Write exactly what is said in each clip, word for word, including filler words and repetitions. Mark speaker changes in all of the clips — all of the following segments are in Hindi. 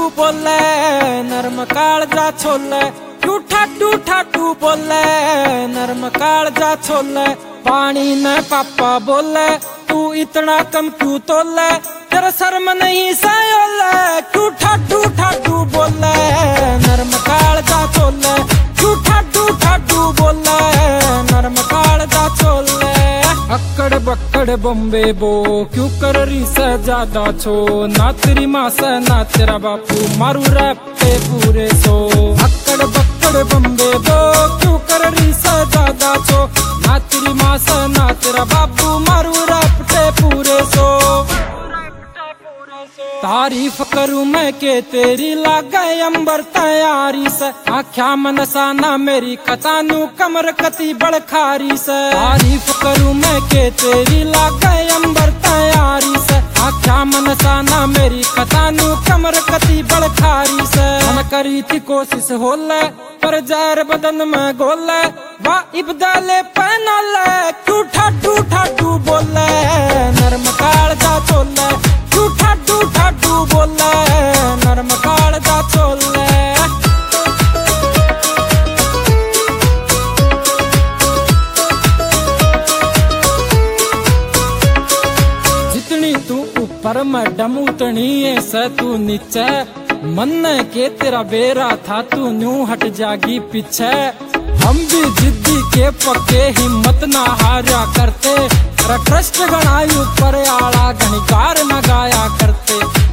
Speaker 1: बोले नरम कालजा छोले, क्यों ठाटू ठाटू बोले नरम कालजा छोले। पानी न पापा बोले तू इतना कम क्यों तोले, तेरा शर्म नहीं सायोले, क्यों ठाटू ठाटू बोले नरम कालजा छोले, क्यों ठाटू ठाटू बोले नरम कालजा छोले। अक्कड़ बक्कड़ बम्बे बो क्यों कर रही से ज्यादा छो, ना तेरी माँ से ना तेरा बापू मारू रैप पे पूरे सो। अक्कड़ बक्कड़ बम्बे बो क्यों कर रही से ज्यादा छो, ना तेरी माँ से ना तेरा बापू मारू रैप पे पूरे सो। तारीफ करूं मैं के तेरी लागे अंबर तैयारी से, आख्या मनसाना मेरी कतानू कमर कती बड़खारी से। तारीफ करूं मैं के तेरी लागे अंबर तैयारी से, आख्या मनसाना मेरी कतानू कमर कती बड़खारी से। मन करी थी कोशिश होले पर जहर बदन में गोले, वाह इब्दाले पहनाले क्यों ठाटू ठाटू बोले नरम कालजा छोले, क्यों ठाटू ठाटू बोले नरम कालजा छोले। जितनी तू ऊपर मैडम उतनी ऐसे तू नीचे, मन के तेरा बेरा था तू न्यू हट जागी पीछे। हम भी जिद्दी के पक्के हिम्मत ना हारा करते, ट्रस्ट गणायु पर आला घनिकार न गाया करते।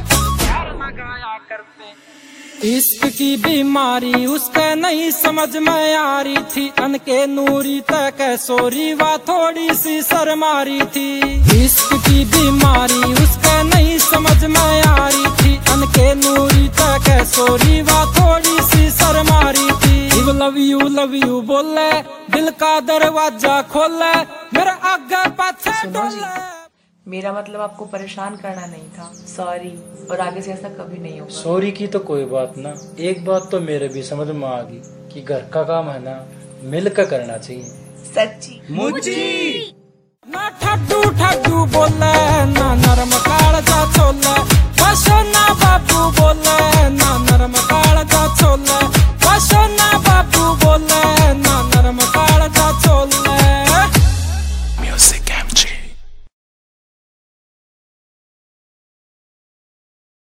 Speaker 1: इश्क की बीमारी उसके नहीं समझ में आ रही थी, अनके नूरी तक सोरी वा थोड़ी सी शर्मारी थी। इश्क की बीमारी उसके नहीं समझ में आ रही थी, अनके नूरी तक सोरी वा थोड़ी सी शर्मारी थी। लव यू लव यू बोले दिल का दरवाजा खोले, मेरा आगे पाछे डोले।
Speaker 2: मेरा मतलब आपको परेशान करना नहीं था, सॉरी, और आगे से ऐसा कभी नहीं होगा।
Speaker 3: सॉरी की तो कोई बात ना, एक बात तो मेरे भी समझ में आ गई कि घर का काम है ना मिलकर करना चाहिए।
Speaker 2: सच्ची
Speaker 1: मुझी ना ठाटू ठाटू बोले ना नरम कालजा